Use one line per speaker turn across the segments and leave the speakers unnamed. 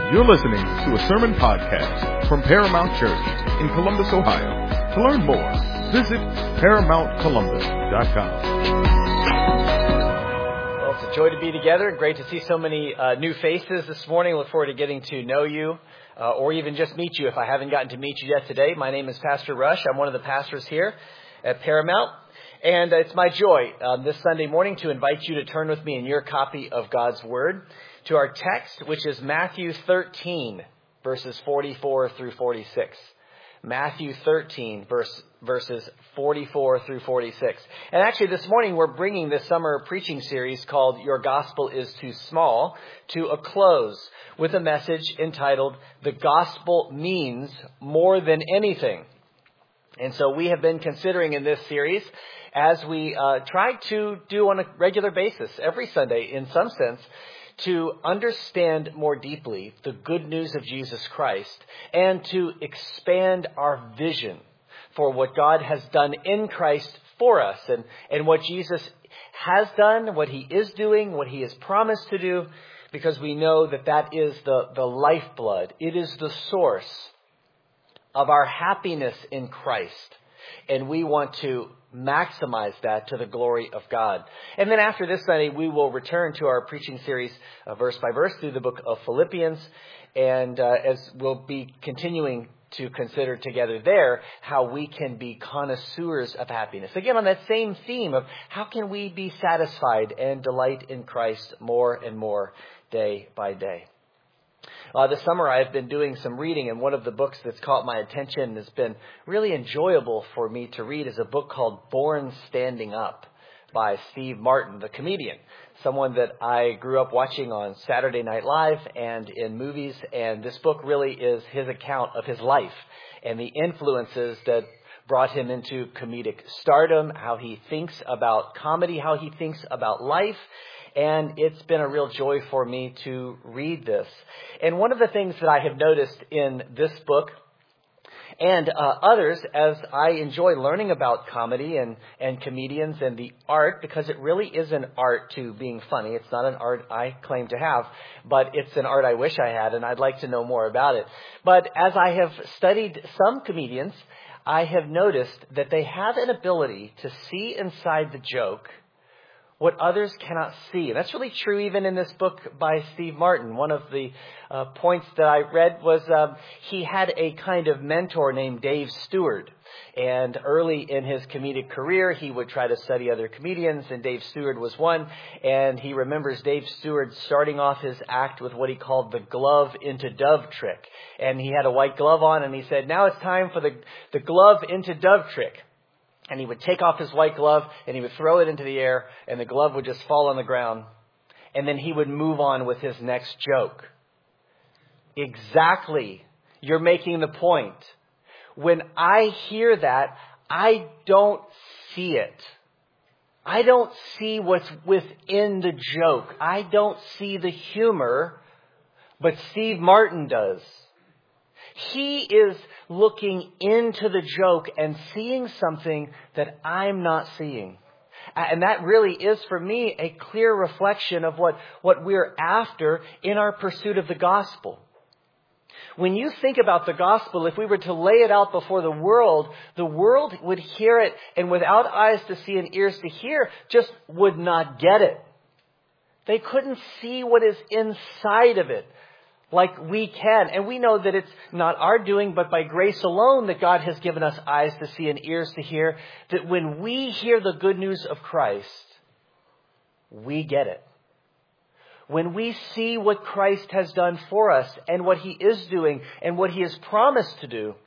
You're listening to a sermon podcast from Paramount Church in Columbus, Ohio. To learn more, visit ParamountColumbus.com.
Well, it's a joy to be together. Great to see so many new faces this morning. Look forward to getting to know you or even just meet you if I haven't gotten to meet you yet today. My name is Pastor Rush. I'm one of the pastors here at Paramount. And it's my joy this Sunday morning to invite you to turn with me in your copy of God's Word to our text, which is Matthew 13, verses 44 through 46. Matthew 13, verses 44 through 46. And actually this morning we're bringing this summer preaching series called Your Gospel is Too Small to a close with a message entitled, The Gospel Means More Than Anything. And so we have been considering in this series, as we try to do on a regular basis, every Sunday in some sense, to understand more deeply the good news of Jesus Christ and to expand our vision for what God has done in Christ for us and what Jesus has done, what he is doing, what he has promised to do, because we know that that is the lifeblood. It is the source of our happiness in Christ. And we want to maximize that to the glory of God. And then after this Sunday, we will return to our preaching series verse by verse through the book of Philippians. And as we'll be continuing to consider together there how we can be connoisseurs of happiness. Again, on that same theme of how can we be satisfied and delight in Christ more and more day by day. This summer I've been doing some reading, and one of the books that's caught my attention and has been really enjoyable for me to read is a book called Born Standing Up by Steve Martin, the comedian, someone that I grew up watching on Saturday Night Live and in movies, and this book really is his account of his life and the influences that brought him into comedic stardom, how he thinks about comedy, how he thinks about life. And it's been a real joy for me to read this. And one of the things that I have noticed in this book and others, as I enjoy learning about comedy and comedians and the art, because it really is an art to being funny. It's not an art I claim to have, but it's an art I wish I had, and I'd like to know more about it. But as I have studied some comedians, I have noticed that they have an ability to see inside the joke what others cannot see. And that's really true even in this book by Steve Martin. One of the points that I read was he had a kind of mentor named Dave Stewart. And early in his comedic career, he would try to study other comedians, and Dave Stewart was one. And he remembers Dave Stewart starting off his act with what he called the glove into dove trick. And he had a white glove on, and he said, now it's time for the glove into dove trick. And he would take off his white glove and he would throw it into the air and the glove would just fall on the ground. And then he would move on with his next joke. Exactly. You're making the point. When I hear that, I don't see it. I don't see what's within the joke. I don't see the humor, but Steve Martin does. He is looking into the joke and seeing something that I'm not seeing. And that really is, for me, a clear reflection of what we're after in our pursuit of the gospel. When you think about the gospel, if we were to lay it out before the world would hear it, and without eyes to see and ears to hear, just would not get it. They couldn't see what is inside of it like we can. And we know that it's not our doing, but by grace alone that God has given us eyes to see and ears to hear, that when we hear the good news of Christ, we get it. When we see what Christ has done for us and what he is doing and what he has promised to do,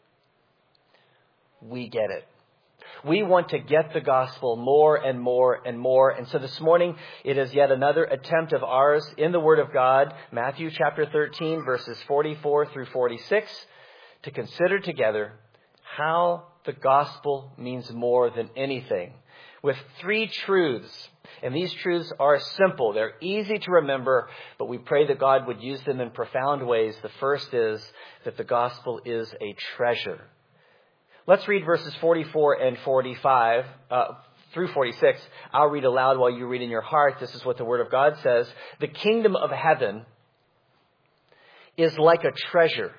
we get it. We want to get the gospel more and more and more. And so this morning, it is yet another attempt of ours in the Word of God, Matthew chapter 13, verses 44 through 46, to consider together how the gospel means more than anything, with three truths. And these truths are simple. They're easy to remember, but we pray that God would use them in profound ways. The first is that the gospel is a treasure. Let's read verses 44 and 45 through 46. I'll read aloud while you read in your heart. This is what the Word of God says. The kingdom of heaven is like a treasure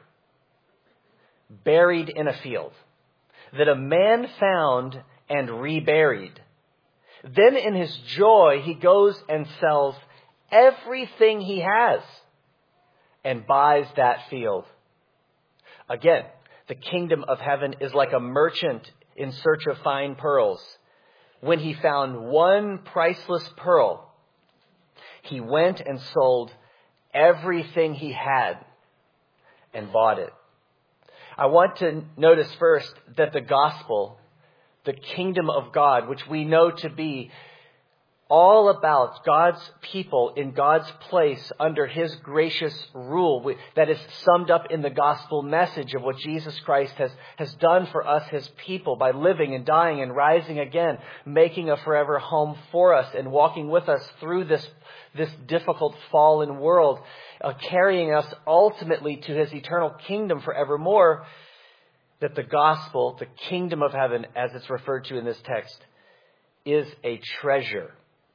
buried in a field that a man found and reburied. Then in his joy, he goes and sells everything he has and buys that field. Again, the kingdom of heaven is like a merchant in search of fine pearls. When he found one priceless pearl, he went and sold everything he had and bought it. I want to notice first that the gospel, the kingdom of God, which we know to be all about God's people in God's place under his gracious rule, that is summed up in the gospel message of what Jesus Christ has done for us, his people, by living and dying and rising again, making a forever home for us and walking with us through this difficult fallen world, carrying us ultimately to his eternal kingdom forevermore. That the gospel, the kingdom of heaven, as it's referred to in this text, is a treasure.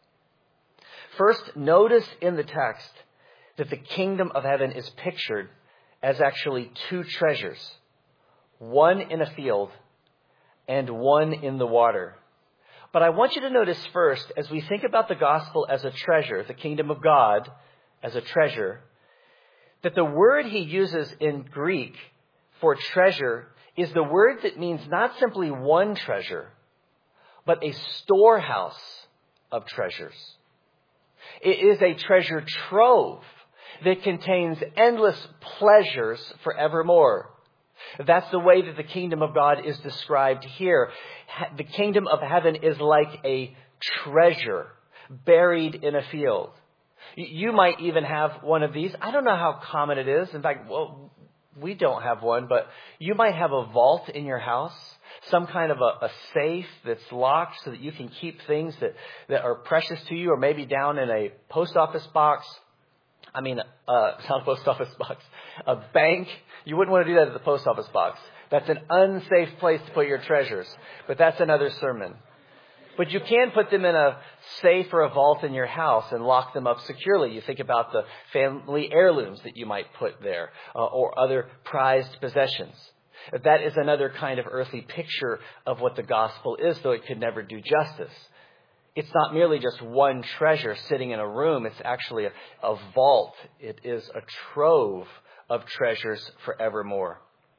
First, notice in the text that the kingdom of heaven is pictured as actually two treasures, one in a field and one in the water. But I want you to notice first, as we think about the gospel as a treasure, the kingdom of God as a treasure, that the word he uses in Greek for treasure is the word that means not simply one treasure, but a storehouse of treasures. It is a treasure trove that contains endless pleasures forevermore. That's the way that the kingdom of God is described here. The kingdom of heaven is like a treasure buried in a field. You might even have one of these. I don't know how common it is. In fact, we don't have one, but you might have a vault in your house, some kind of a safe that's locked so that you can keep things that are precious to you, or maybe down in a post office box. Not a post office box, a bank. You wouldn't want to do that at the post office box. That's an unsafe place to put your treasures, but that's another sermon. But you can put them in a safe or a vault in your house and lock them up securely. You think about the family heirlooms that you might put there, or other prized possessions. That is another kind of earthly picture of what the gospel is, though it could never do justice. It's not merely just one treasure sitting in a room. It's actually a vault. It is a trove of treasures forevermore.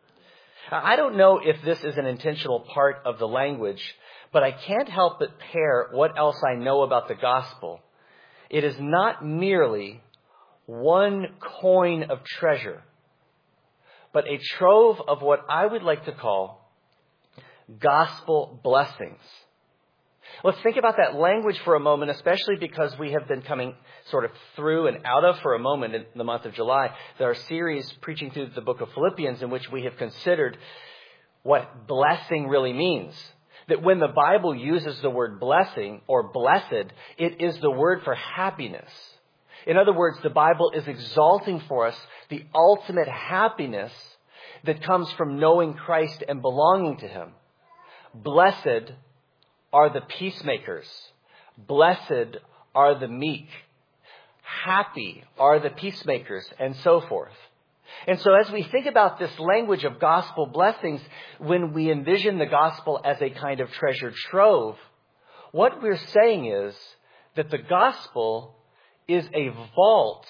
I don't know if this is an intentional part of the language, but I can't help but pair what else I know about the gospel. It is not merely one coin of treasure, but a trove of what I would like to call gospel blessings. Let's think about that language for a moment, especially because we have been coming sort of through and out of for a moment in the month of July. There are series preaching through the book of Philippians in which we have considered what blessing really means. That when the Bible uses the word blessing or blessed, it is the word for happiness. In other words, the Bible is exalting for us the ultimate happiness that comes from knowing Christ and belonging to him. Blessed are the peacemakers. Blessed are the meek. Happy are the peacemakers, and so forth. And so as we think about this language of gospel blessings, when we envision the gospel as a kind of treasure trove, what we're saying is that the gospel is a vault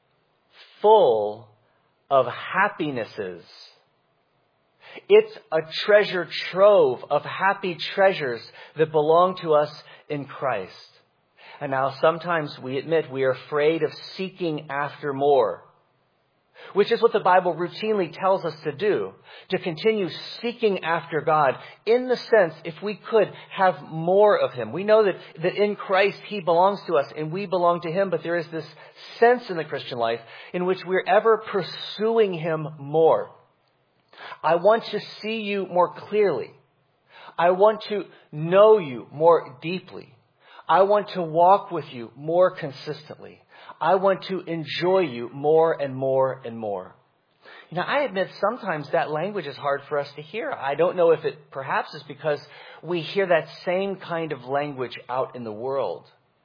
full of happinesses. It's a treasure trove of happy treasures that belong to us in Christ. And now sometimes we admit we are afraid of seeking after more, which is what the Bible routinely tells us to do, to continue seeking after God in the sense if we could have more of him. We know that in Christ he belongs to us and we belong to him, but there is this sense in the Christian life in which we're ever pursuing him more. I want to see you more clearly. I want to know you more deeply. I want to walk with you more consistently. I want to enjoy you more and more and more. Now, I admit sometimes that language is hard for us to hear. I don't know if it perhaps is because we hear that same kind of language out in the world.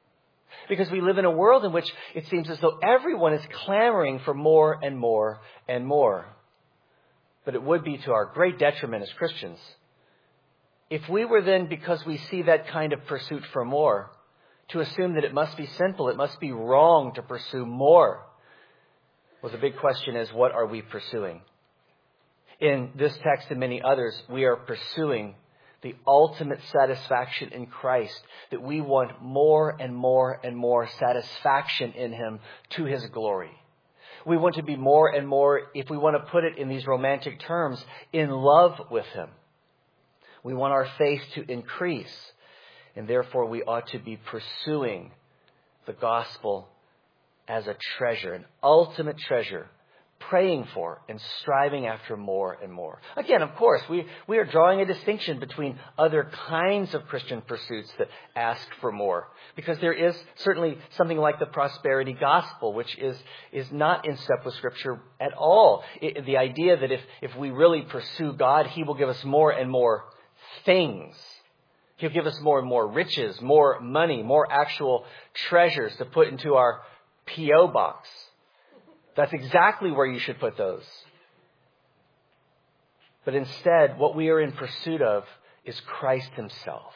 Because we live in a world in which it seems as though everyone is clamoring for more and more and more. But it would be to our great detriment as Christians if we were then, because we see that kind of pursuit for more, to assume that it must be sinful, it must be wrong to pursue more. Well, the big question is, what are we pursuing? In this text and many others, we are pursuing the ultimate satisfaction in Christ, that we want more and more and more satisfaction in Him to His glory. We want to be more and more, if we want to put it in these romantic terms, in love with Him. We want our faith to increase, and therefore we ought to be pursuing the gospel as a treasure, an ultimate treasure, praying for and striving after more and more. Again, of course, we are drawing a distinction between other kinds of Christian pursuits that ask for more, because there is certainly something like the prosperity gospel, which is not in step with Scripture at all. The idea that if we really pursue God, He will give us more and more things. He'll give us more and more riches, more money, more actual treasures to put into our P.O. box. That's exactly where you should put those. But instead, what we are in pursuit of is Christ Himself.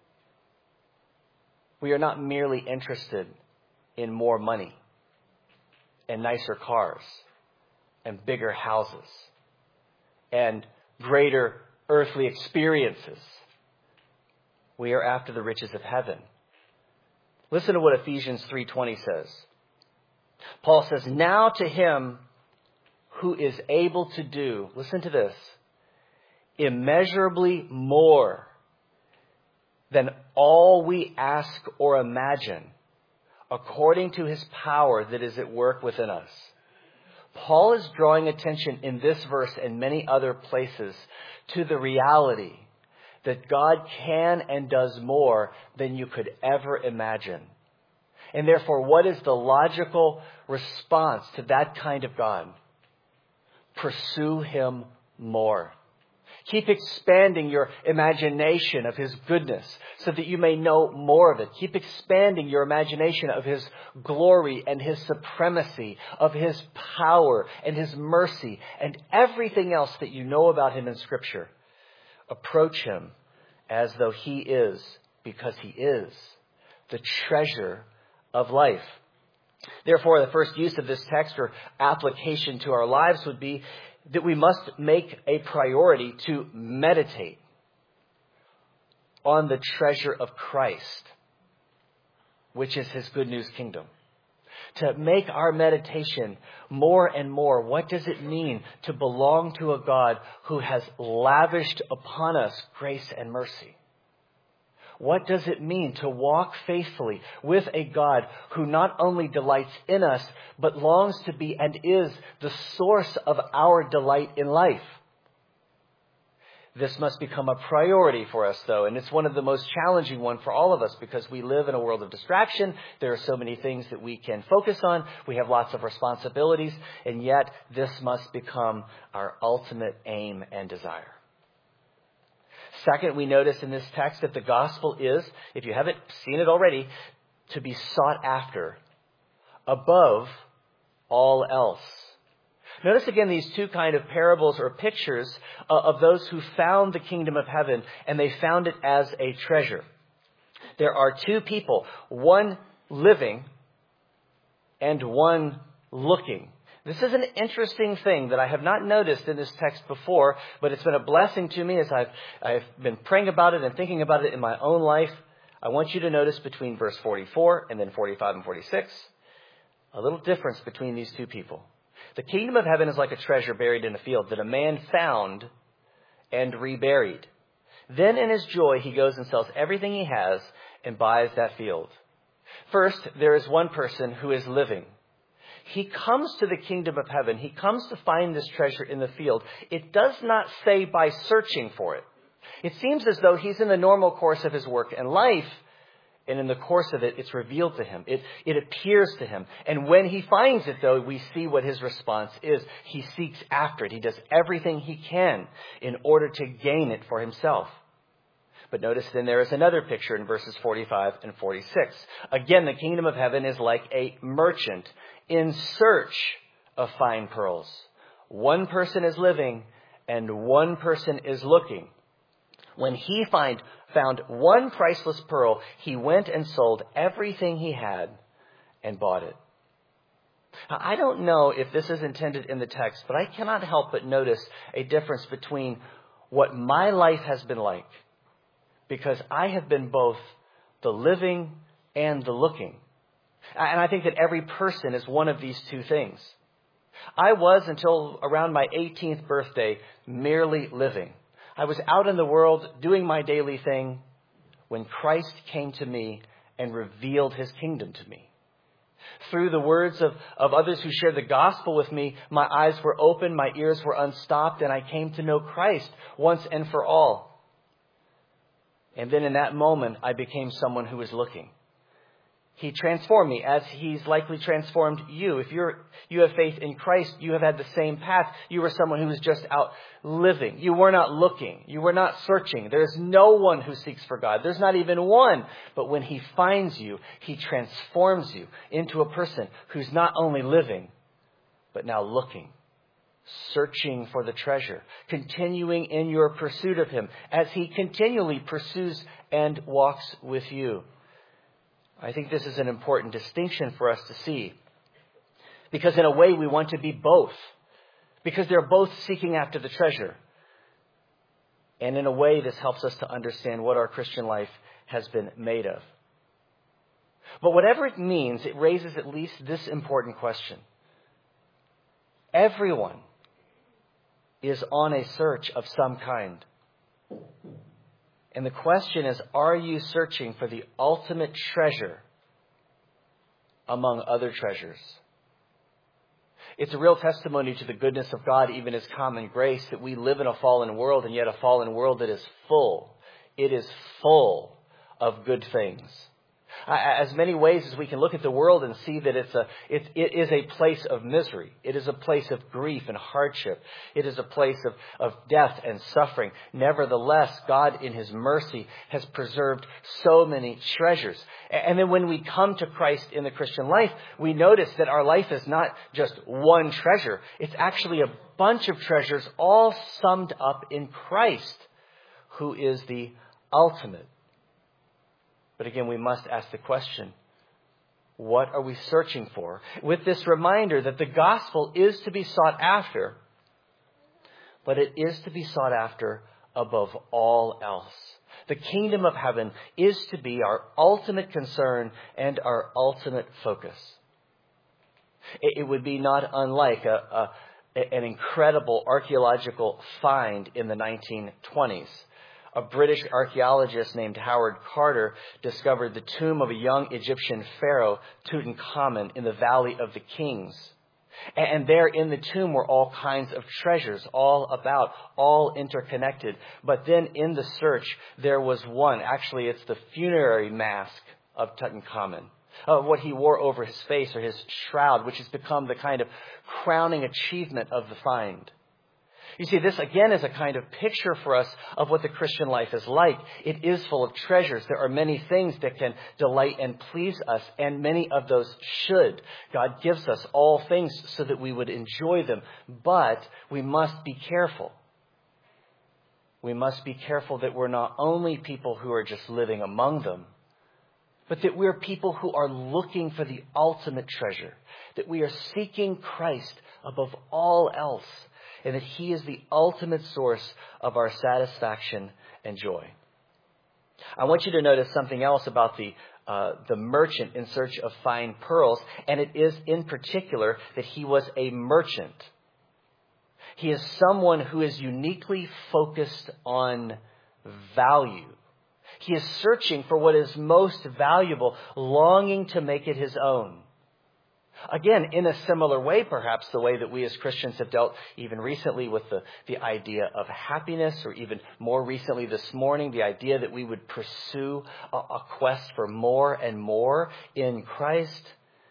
We are not merely interested in more money and nicer cars and bigger houses and greater earthly experiences. We are after the riches of heaven. Listen to what Ephesians 3:20 says. Paul says, now to Him who is able to do, listen to this, immeasurably more than all we ask or imagine, according to His power that is at work within us. Paul is drawing attention in this verse and many other places to the reality that God can and does more than you could ever imagine. And therefore, what is the logical response to that kind of God? Pursue Him more. Keep expanding your imagination of His goodness so that you may know more of it. Keep expanding your imagination of His glory and His supremacy, of His power and His mercy and everything else that you know about Him in Scripture. Approach Him as though He is, because He is, the treasure of life. Therefore, the first use of this text or application to our lives would be that we must make a priority to meditate on the treasure of Christ, which is His good news kingdom. To make our meditation more and more, what does it mean to belong to a God who has lavished upon us grace and mercy? What does it mean to walk faithfully with a God who not only delights in us, but longs to be and is the source of our delight in life? This must become a priority for us, though, and it's one of the most challenging ones for all of us because we live in a world of distraction. There are so many things that we can focus on. We have lots of responsibilities, and yet this must become our ultimate aim and desire. Second, we notice in this text that the gospel is, if you haven't seen it already, to be sought after above all else. Notice again these two kind of parables or pictures of those who found the kingdom of heaven, and they found it as a treasure. There are two people, one living and one looking. This is an interesting thing that I have not noticed in this text before, but it's been a blessing to me as I've been praying about it and thinking about it in my own life. I want you to notice between verse 44 and then 45 and 46, a little difference between these two people. The kingdom of heaven is like a treasure buried in a field that a man found and reburied. Then in his joy, he goes and sells everything he has and buys that field. First, there is one person who is living. He comes to the kingdom of heaven. He comes to find this treasure in the field. It does not say by searching for it. It seems as though he's in the normal course of his work and life, and in the course of it, it's revealed to him. It appears to him. And when he finds it, though, we see what his response is. He seeks after it. He does everything he can in order to gain it for himself. But notice then there is another picture in verses 45 and 46. Again, the kingdom of heaven is like a merchant in search of fine pearls. One person is living and one person is looking. When he found one priceless pearl, he went and sold everything he had and bought it. I don't know if this is intended in the text, but I cannot help but notice a difference between what my life has been like, because I have been both the living and the looking. And I think that every person is one of these two things. I was, until around my 18th birthday, merely living. I was out in the world doing my daily thing when Christ came to me and revealed his kingdom to me. Through the words of others who shared the gospel with me, my eyes were open, my ears were unstopped, and I came to know Christ once and for all. And then in that moment, I became someone who was looking. He transformed me as he's likely transformed you. If you have faith in Christ, you have had the same path. You were someone who was just out living. You were not looking. You were not searching. There's no one who seeks for God. There's not even one. But when he finds you, he transforms you into a person who's not only living, but now looking, searching for the treasure, continuing in your pursuit of him as he continually pursues and walks with you. I think this is an important distinction for us to see, because in a way we want to be both, because they're both seeking after the treasure. And in a way this helps us to understand what our Christian life has been made of. But whatever it means, it raises at least this important question. Everyone is on a search of some kind. And the question is, are you searching for the ultimate treasure among other treasures? It's a real testimony to the goodness of God, even His common grace, that we live in a fallen world, and yet a fallen world that is full. It is full of good things. As many ways as we can look at the world and see that it is a place of misery. It is a place of grief and hardship. It is a place of death and suffering. Nevertheless, God in His mercy has preserved so many treasures. And then when we come to Christ in the Christian life, we notice that our life is not just one treasure. It's actually a bunch of treasures all summed up in Christ, who is the ultimate. But again, we must ask the question, what are we searching for? With this reminder that the gospel is to be sought after, but it is to be sought after above all else. The kingdom of heaven is to be our ultimate concern and our ultimate focus. It would be not unlike an incredible archaeological find in the 1920s. A British archaeologist named Howard Carter discovered the tomb of a young Egyptian pharaoh, Tutankhamun, in the Valley of the Kings. And there in the tomb were all kinds of treasures, all interconnected. But then in the search, there was one. Actually, it's the funerary mask of Tutankhamun, what he wore over his face, or his shroud, which has become the kind of crowning achievement of the find. You see, this again is a kind of picture for us of what the Christian life is like. It is full of treasures. There are many things that can delight and please us, and many of those should. God gives us all things so that we would enjoy them, but we must be careful. We must be careful that we're not only people who are just living among them, but that we're people who are looking for the ultimate treasure, that we are seeking Christ above all else, and that He is the ultimate source of our satisfaction and joy. I want you to notice something else about the merchant in search of fine pearls, and it is in particular that he was a merchant. He is someone who is uniquely focused on value. He is searching for what is most valuable, longing to make it his own. Again, in a similar way, perhaps, the way that we as Christians have dealt even recently with the idea of happiness, or even more recently this morning, the idea that we would pursue a quest for more and more in Christ.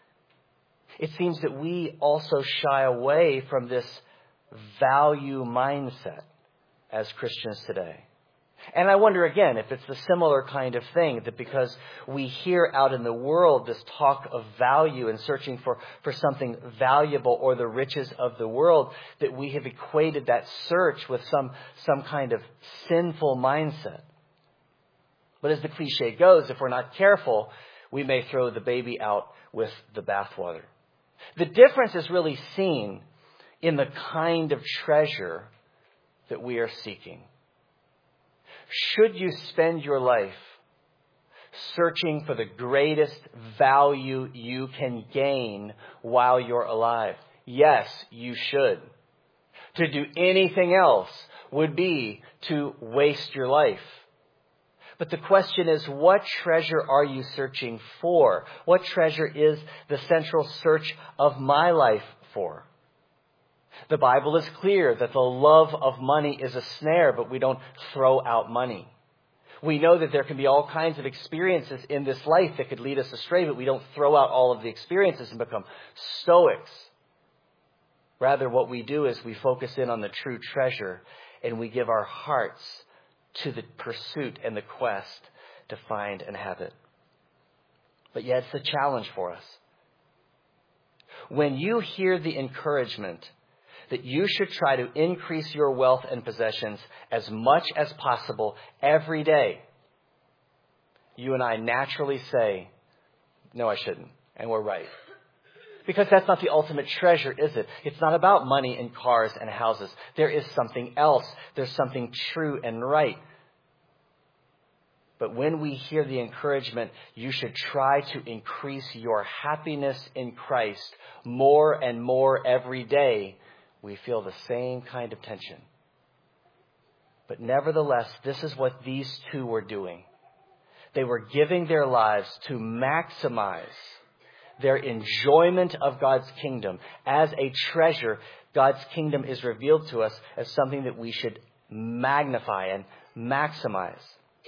It seems that we also shy away from this value mindset as Christians today. And I wonder again if it's the similar kind of thing, that because we hear out in the world this talk of value and searching for something valuable or the riches of the world, that we have equated that search with some kind of sinful mindset. But as the cliche goes, if we're not careful, we may throw the baby out with the bathwater. The difference is really seen in the kind of treasure that we are seeking. Should you spend your life searching for the greatest value you can gain while you're alive? Yes, you should. To do anything else would be to waste your life. But the question is, what treasure are you searching for? What treasure is the central search of my life for? The Bible is clear that the love of money is a snare, but we don't throw out money. We know that there can be all kinds of experiences in this life that could lead us astray, but we don't throw out all of the experiences and become stoics. Rather, what we do is we focus in on the true treasure and we give our hearts to the pursuit and the quest to find and have it. But yet it's a challenge for us. When you hear the encouragement that you should try to increase your wealth and possessions as much as possible every day, you and I naturally say, no, I shouldn't. And we're right. Because that's not the ultimate treasure, is it? It's not about money and cars and houses. There is something else. There's something true and right. But when we hear the encouragement, you should try to increase your happiness in Christ more and more every day, we feel the same kind of tension. But nevertheless, this is what these two were doing. They were giving their lives to maximize their enjoyment of God's kingdom. As a treasure, God's kingdom is revealed to us as something that we should magnify and maximize.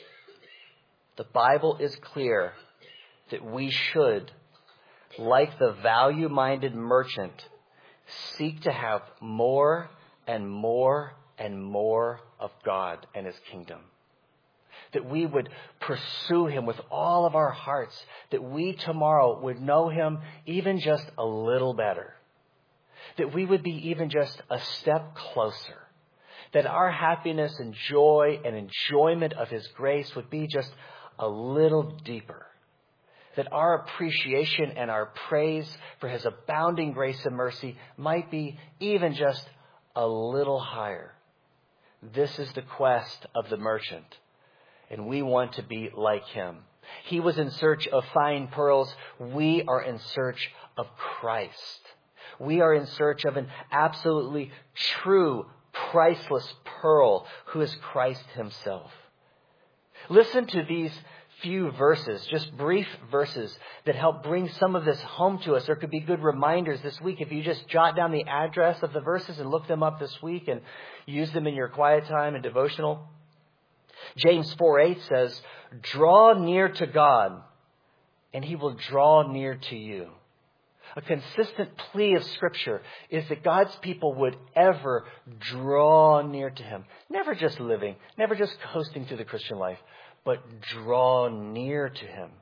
The Bible is clear that we should, like the value-minded merchant, seek to have more and more and more of God and His kingdom. That we would pursue Him with all of our hearts. That we tomorrow would know Him even just a little better. That we would be even just a step closer. That our happiness and joy and enjoyment of His grace would be just a little deeper. That our appreciation and our praise for His abounding grace and mercy might be even just a little higher. This is the quest of the merchant, and we want to be like him. He was in search of fine pearls. We are in search of Christ. We are in search of an absolutely true, priceless pearl who is Christ Himself. Listen to these few verses, just brief verses that help bring some of this home to us. There could be good reminders this week if you just jot down the address of the verses and look them up this week and use them in your quiet time and devotional. James 4:8 says, "Draw near to God, and He will draw near to you." A consistent plea of Scripture is that God's people would ever draw near to Him. Never just living, never just coasting through the Christian life, but draw near to Him.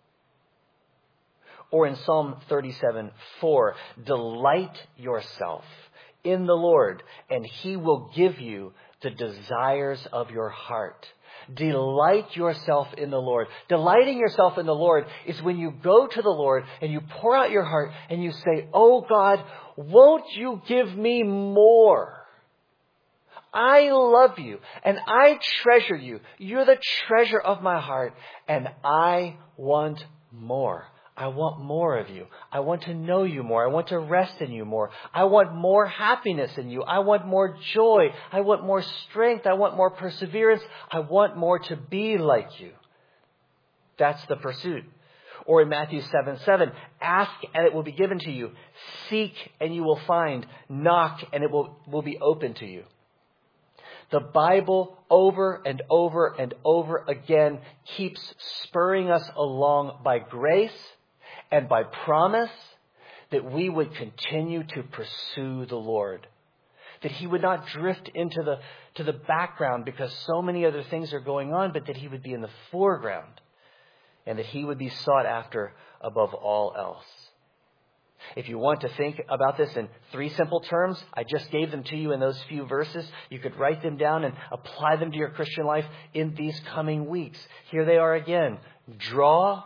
Or in Psalm 37:4, "Delight yourself in the Lord, and He will give you the desires of your heart." Delight yourself in the Lord. Delighting yourself in the Lord is when you go to the Lord and you pour out your heart and you say, "Oh God, won't you give me more? I love you and I treasure you. You're the treasure of my heart and I want more. I want more of you. I want to know you more. I want to rest in you more. I want more happiness in you. I want more joy. I want more strength. I want more perseverance. I want more to be like you." That's the pursuit. Or in Matthew 7:7, "Ask and it will be given to you. Seek and you will find. Knock and it will be open to you." The Bible over and over and over again keeps spurring us along by grace and by promise that we would continue to pursue the Lord. that he would not drift into the background because so many other things are going on, but that he would be in the foreground and that he would be sought after above all else. If you want to think about this in 3 simple terms, I just gave them to you in those few verses. You could write them down and apply them to your Christian life in these coming weeks. Here they are again. Draw,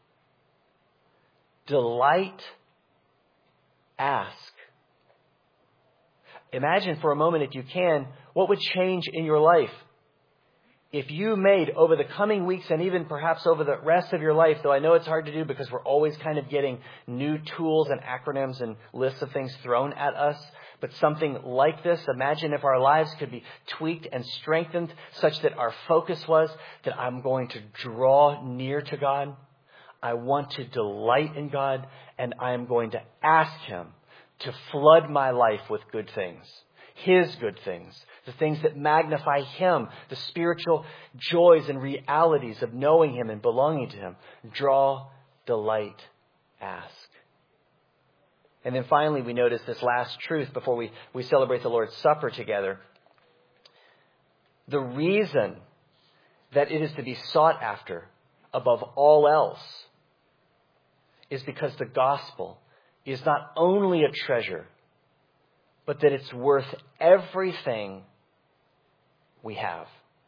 delight, ask. Imagine for a moment, if you can, what would change in your life if you made over the coming weeks and even perhaps over the rest of your life, though I know it's hard to do because we're always kind of getting new tools and acronyms and lists of things thrown at us. But something like this, imagine if our lives could be tweaked and strengthened such that our focus was that I'm going to draw near to God. I want to delight in God, and I am going to ask him to flood my life with good things, his good things, the things that magnify him, the spiritual joys and realities of knowing him and belonging to him. Draw, delight, ask. And then finally, we notice this last truth before we celebrate the Lord's Supper together. The reason that it is to be sought after above all else is because the gospel is not only a treasure, but that it's worth everything we have.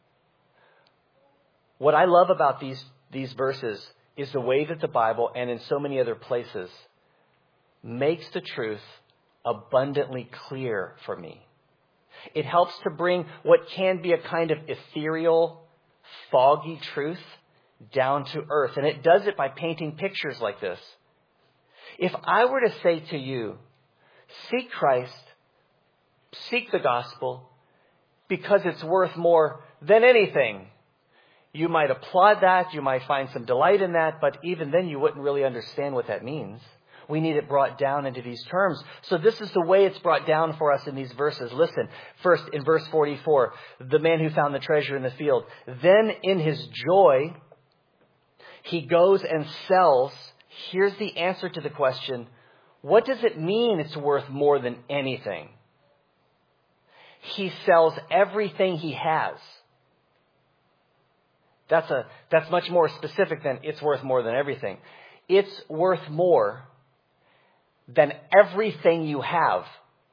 What I love about these verses is the way that the Bible, and in so many other places, makes the truth abundantly clear for me. It helps to bring what can be a kind of ethereal, foggy truth down to earth. And it does it by painting pictures like this. If I were to say to you, seek Christ, seek the gospel, because it's worth more than anything, you might applaud that, you might find some delight in that, but even then you wouldn't really understand what that means. We need it brought down into these terms. So this is the way it's brought down for us in these verses. Listen, first in verse 44, the man who found the treasure in the field. Then in his joy, he goes and sells. Here's the answer to the question, what does it mean it's worth more than anything? He sells everything he has. That's much more specific than it's worth more than everything. It's worth more than everything you have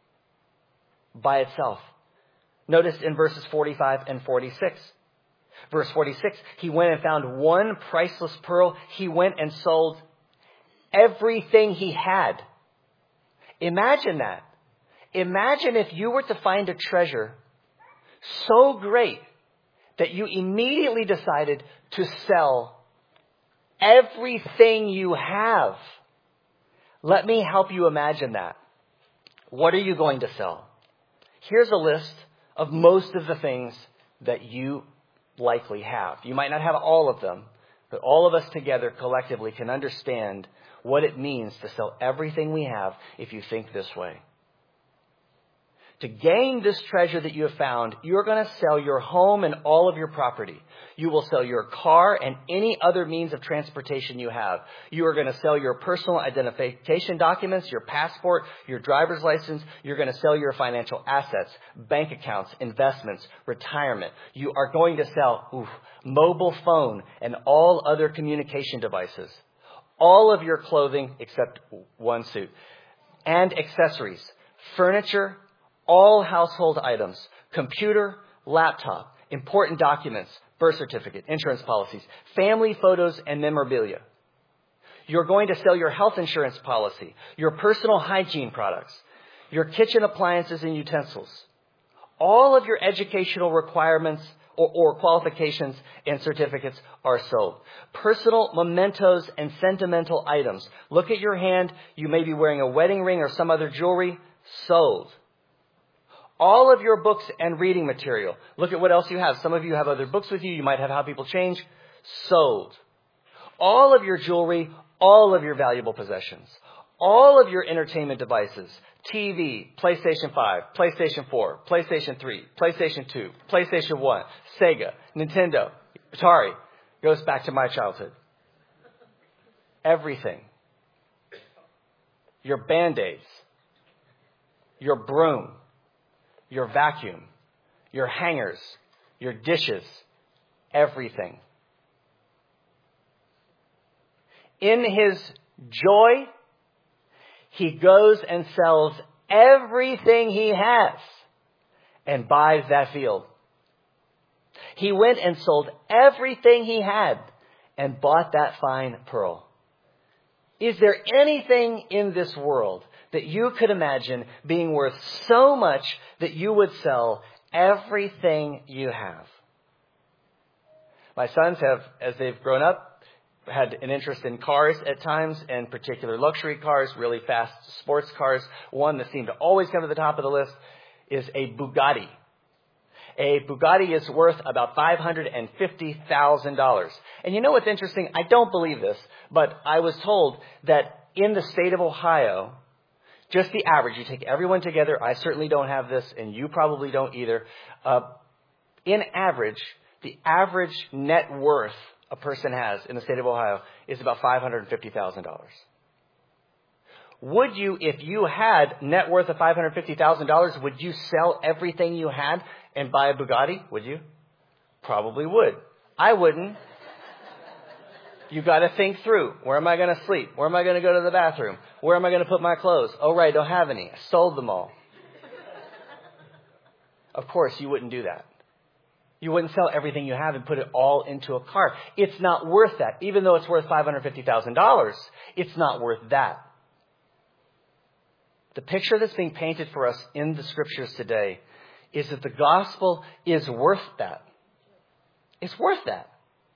by itself. Notice in verses 45 and 46. Verse 46, he went and found one priceless pearl. He went and sold everything he had. Imagine that. Imagine if you were to find a treasure so great that you immediately decided to sell everything you have. Let me help you imagine that. What are you going to sell? Here's a list of most of the things that you likely have. You might not have all of them, but all of us together collectively can understand what it means to sell everything we have if you think this way. To gain this treasure that you have found, you're going to sell your home and all of your property. You will sell your car and any other means of transportation you have. You are going to sell your personal identification documents, your passport, your driver's license. You're going to sell your financial assets, bank accounts, investments, retirement. You are going to sell mobile phone and all other communication devices. All of your clothing except one suit. And accessories, furniture, all household items, computer, laptop, important documents, birth certificate, insurance policies, family photos, and memorabilia. You're going to sell your health insurance policy, your personal hygiene products, your kitchen appliances and utensils, all of your educational requirements or qualifications and certificates are sold. Personal mementos and sentimental items. Look at your hand. You may be wearing a wedding ring or some other jewelry. Sold. All of your books and reading material. Look at what else you have. Some of you have other books with you. You might have How People Change. Sold. All of your jewelry, all of your valuable possessions, all of your entertainment devices, TV, PlayStation 5, PlayStation 4, PlayStation 3, PlayStation 2, PlayStation 1, Sega, Nintendo, Atari. Goes back to my childhood. Everything. Your Band-Aids, your broom, your vacuum, your hangers, your dishes, everything. In his joy, he goes and sells everything he has and buys that field. He went and sold everything he had and bought that fine pearl. Is there anything in this world that you could imagine being worth so much that you would sell everything you have? My sons have, as they've grown up, had an interest in cars at times, and particular luxury cars, really fast sports cars. One that seemed to always come to the top of the list is a Bugatti. A Bugatti is worth about $550,000. And you know what's interesting? I don't believe this, but I was told that in the state of Ohio, just the average, you take everyone together, I certainly don't have this, and you probably don't either. In average, the average net worth a person has in the state of Ohio is about $550,000. Would you, if you had net worth of $550,000, would you sell everything you had and buy a Bugatti? Would you? Probably would. I wouldn't. You got to think through. Where am I going to sleep? Where am I going to go to the bathroom? Where am I going to put my clothes? Oh, right, don't have any. I sold them all. Of course, you wouldn't do that. You wouldn't sell everything you have and put it all into a car. It's not worth that. Even though it's worth $550,000, it's not worth that. The picture that's being painted for us in the scriptures today is that the gospel is worth that. It's worth that.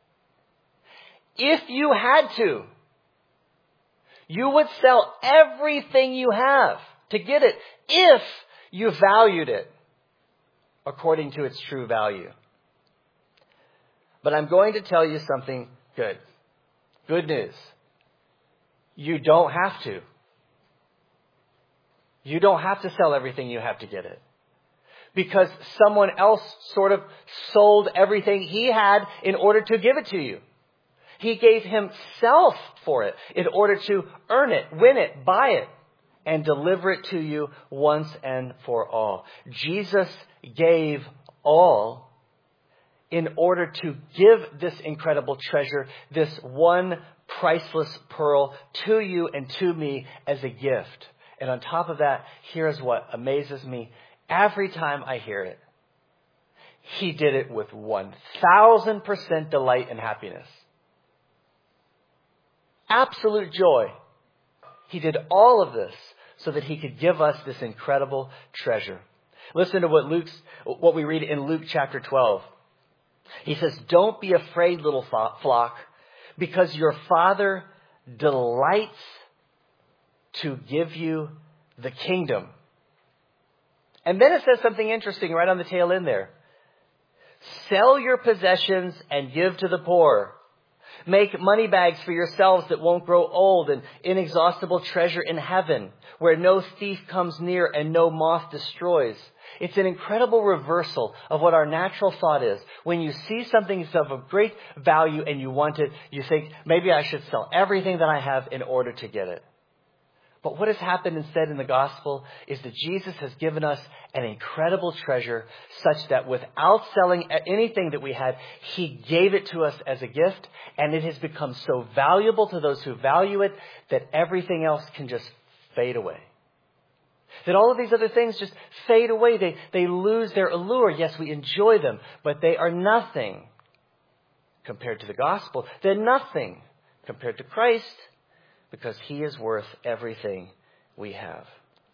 If you had to, you would sell everything you have to get it if you valued it according to its true value. But I'm going to tell you something good. Good news. You don't have to. You don't have to sell everything you have to get it. Because someone else sort of sold everything he had in order to give it to you. He gave himself for it in order to earn it, win it, buy it, and deliver it to you once and for all. Jesus gave all in order to give this incredible treasure, this one priceless pearl, to you and to me as a gift. And on top of that, here's what amazes me. Every time I hear it, he did it with 1,000% delight and happiness. Absolute joy. He did all of this so that he could give us this incredible treasure. Listen to what we read in Luke chapter 12. He says, "Don't be afraid, little flock, because your Father delights to give you the kingdom." And then it says something interesting right on the tail end there. "Sell your possessions and give to the poor. Make money bags for yourselves that won't grow old, and inexhaustible treasure in heaven, where no thief comes near and no moth destroys." It's an incredible reversal of what our natural thought is. When you see something that's of a great value and you want it, you think, maybe I should sell everything that I have in order to get it. But what has happened instead in the gospel is that Jesus has given us an incredible treasure such that without selling anything that we had, he gave it to us as a gift, and it has become so valuable to those who value it that everything else can just fade away. That all of these other things just fade away. They lose their allure. Yes, we enjoy them, but they are nothing compared to the gospel. They're nothing compared to Christ, because he is worth everything we have.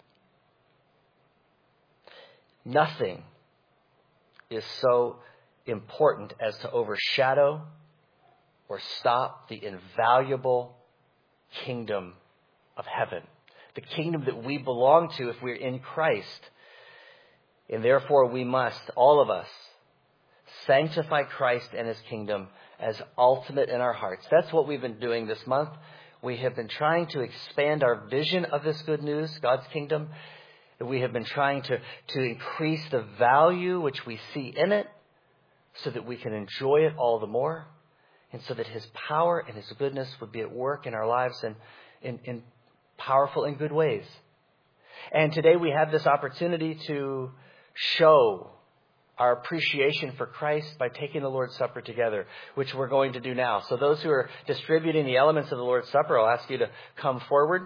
Nothing is so important as to overshadow or stop the invaluable kingdom of heaven. The kingdom that we belong to if we're in Christ. And therefore we must, all of us, sanctify Christ and his kingdom as ultimate in our hearts. That's what we've been doing this month. We have been trying to expand our vision of this good news, God's kingdom. We have been trying to increase the value which we see in it so that we can enjoy it all the more, and so that his power and his goodness would be at work in our lives in powerful and good ways. And today we have this opportunity to show our appreciation for Christ by taking the Lord's Supper together, which we're going to do now. So those who are distributing the elements of the Lord's Supper, I'll ask you to come forward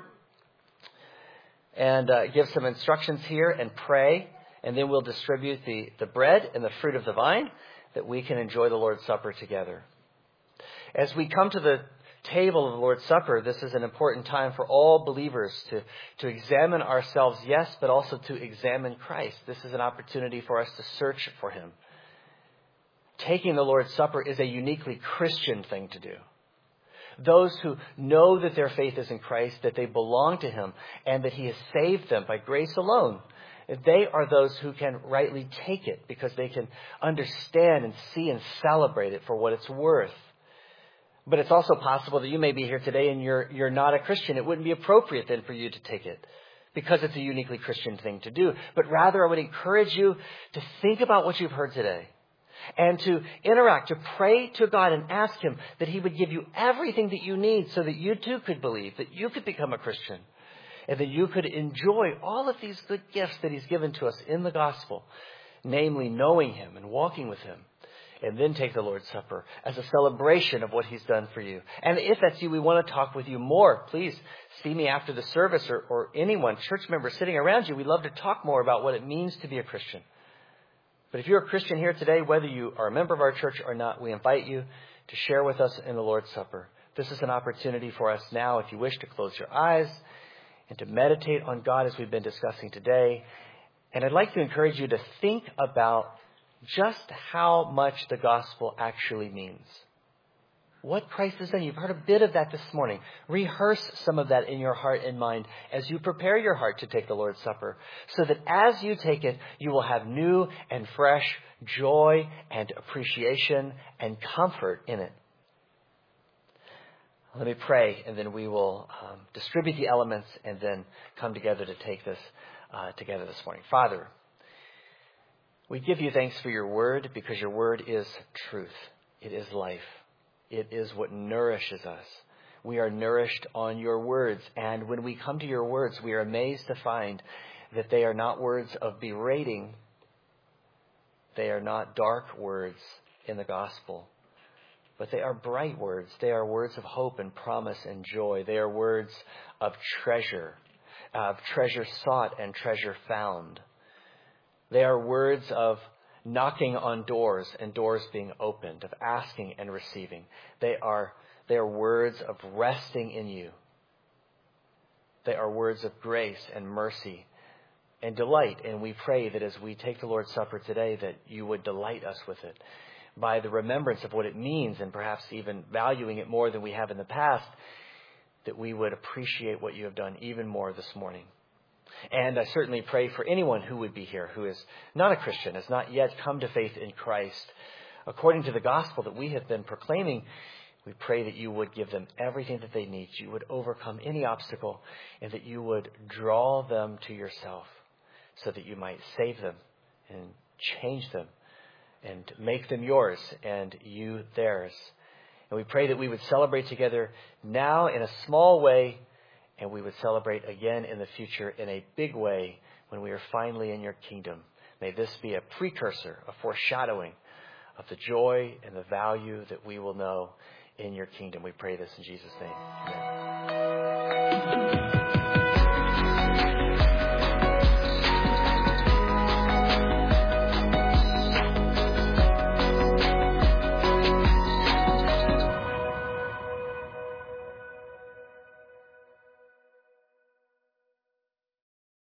and give some instructions here and pray. And then we'll distribute the bread and the fruit of the vine that we can enjoy the Lord's Supper together. As we come to the table of the Lord's Supper, this is an important time for all believers to examine ourselves, yes, but also to examine Christ. This is an opportunity for us to search for Him. Taking the Lord's Supper is a uniquely Christian thing to do. Those who know that their faith is in Christ, that they belong to Him, and that He has saved them by grace alone, they are those who can rightly take it because they can understand and see and celebrate it for what it's worth. But it's also possible that you may be here today and you're not a Christian. It wouldn't be appropriate then for you to take it because it's a uniquely Christian thing to do. But rather, I would encourage you to think about what you've heard today and to interact, to pray to God and ask Him that He would give you everything that you need so that you too could believe, that you could become a Christian, and that you could enjoy all of these good gifts that He's given to us in the gospel, namely knowing Him and walking with Him. And then take the Lord's Supper as a celebration of what He's done for you. And if that's you, we want to talk with you more. Please see me after the service or anyone, church member sitting around you. We'd love to talk more about what it means to be a Christian. But if you're a Christian here today, whether you are a member of our church or not, we invite you to share with us in the Lord's Supper. This is an opportunity for us now, if you wish, to close your eyes and to meditate on God as we've been discussing today. And I'd like to encourage you to think about just how much the gospel actually means. What Christ has done. You've heard a bit of that this morning. Rehearse some of that in your heart and mind as you prepare your heart to take the Lord's Supper, so that as you take it, you will have new and fresh joy and appreciation and comfort in it. Let me pray, and then we will distribute the elements and then come together to take this together this morning. Father, we give you thanks for your word because your word is truth. It is life. It is what nourishes us. We are nourished on your words. And when we come to your words, we are amazed to find that they are not words of berating. They are not dark words in the gospel. But they are bright words. They are words of hope and promise and joy. They are words of treasure sought and treasure found. They are words of knocking on doors and doors being opened, of asking and receiving. They are words of resting in you. They are words of grace and mercy and delight. And we pray that as we take the Lord's Supper today, that you would delight us with it by the remembrance of what it means, and perhaps even valuing it more than we have in the past, that we would appreciate what you have done even more this morning. And I certainly pray for anyone who would be here who is not a Christian, has not yet come to faith in Christ. According to the gospel that we have been proclaiming, we pray that you would give them everything that they need. You would overcome any obstacle, and that you would draw them to yourself so that you might save them and change them and make them yours and you theirs. And we pray that we would celebrate together now in a small way, and we would celebrate again in the future in a big way when we are finally in your kingdom. May this be a precursor, a foreshadowing of the joy and the value that we will know in your kingdom. We pray this in Jesus' name. Amen.